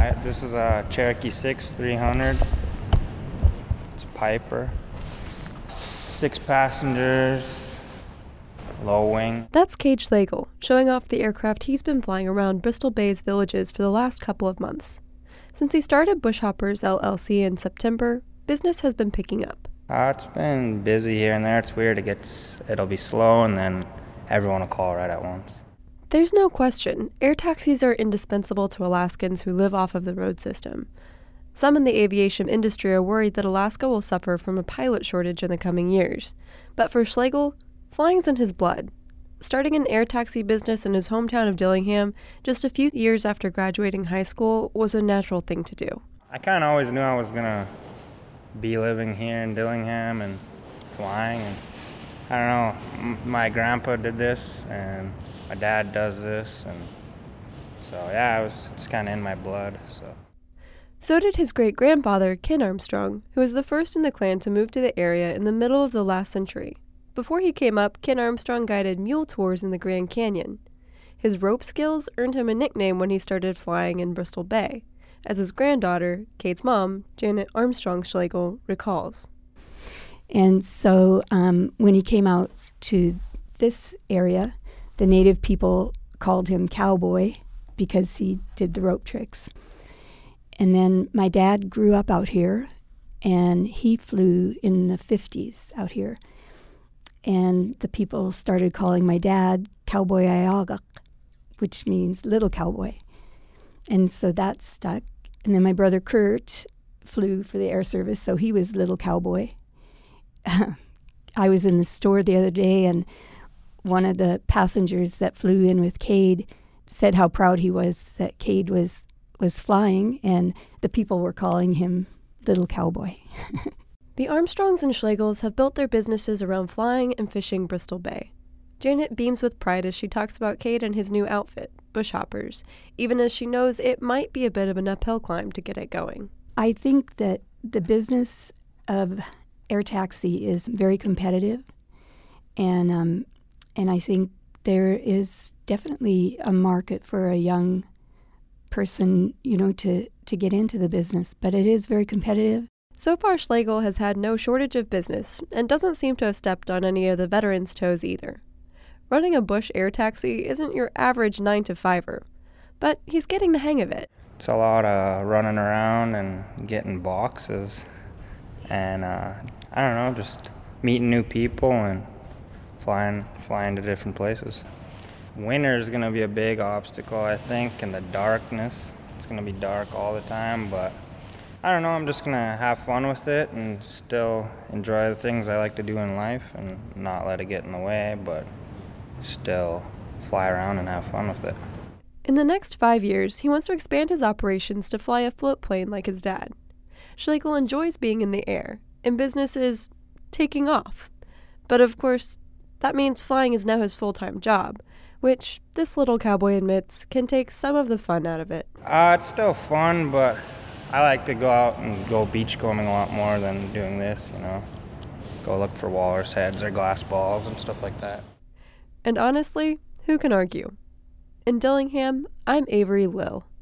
This is a Cherokee 6 300. It's a Piper. 6 passengers, low wing. That's Cade Schlegel, showing off the aircraft he's been flying around Bristol Bay's villages for the last couple of months. Since he started Bushhoppers LLC in September, business has been picking up. It's been busy here and there. It's weird. It'll be slow, and then everyone will call right at once. There's no question, air taxis are indispensable to Alaskans who live off of the road system. Some in the aviation industry are worried that Alaska will suffer from a pilot shortage in the coming years. But for Schlegel, flying's in his blood. Starting an air taxi business in his hometown of Dillingham just a few years after graduating high school was a natural thing to do. I kind of always knew I was going to be living here in Dillingham and flying. And I don't know, my grandpa did this, and my dad does this, and so yeah, it's kind of in my blood. So did his great-grandfather, Ken Armstrong, who was the first in the clan to move to the area in the middle of the last century. Before he came up, Ken Armstrong guided mule tours in the Grand Canyon. His rope skills earned him a nickname when he started flying in Bristol Bay, as his granddaughter, Cade's mom, Janet Armstrong Schlegel, recalls. And so when he came out to this area, the native people called him Cowboy because he did the rope tricks. And then my dad grew up out here, and he flew in the 50s out here. And the people started calling my dad Cowboy Iagak, which means little cowboy. And so that stuck. And then my brother Kurt flew for the air service, so he was little cowboy. I was in the store the other day, and one of the passengers that flew in with Cade said how proud he was that Cade was flying, and the people were calling him Little Cowboy. The Armstrongs and Schlegels have built their businesses around flying and fishing Bristol Bay. Janet beams with pride as she talks about Cade and his new outfit, Bushhoppers, even as she knows it might be a bit of an uphill climb to get it going. I think that the business of air taxi is very competitive, and I think there is definitely a market for a young person, to get into the business, but it is very competitive. So far, Schlegel has had no shortage of business and doesn't seem to have stepped on any of the veterans' toes either. Running a bush air taxi isn't your average 9-to-5er, but he's getting the hang of it. It's a lot of running around and getting boxes, and I don't know, just meeting new people and flying to different places. Winter is going to be a big obstacle, I think, and the darkness. It's going to be dark all the time, but I don't know, I'm just going to have fun with it and still enjoy the things I like to do in life and not let it get in the way, but still fly around and have fun with it. In the next 5 years, he wants to expand his operations to fly a float plane like his dad. Schlegel enjoys being in the air, and business is taking off. But of course, that means flying is now his full-time job, which, this little cowboy admits, can take some of the fun out of it. It's still fun, but I like to go out and go beachcombing a lot more than doing this, Go look for walrus heads or glass balls and stuff like that. And honestly, who can argue? In Dillingham, I'm Avery Lill.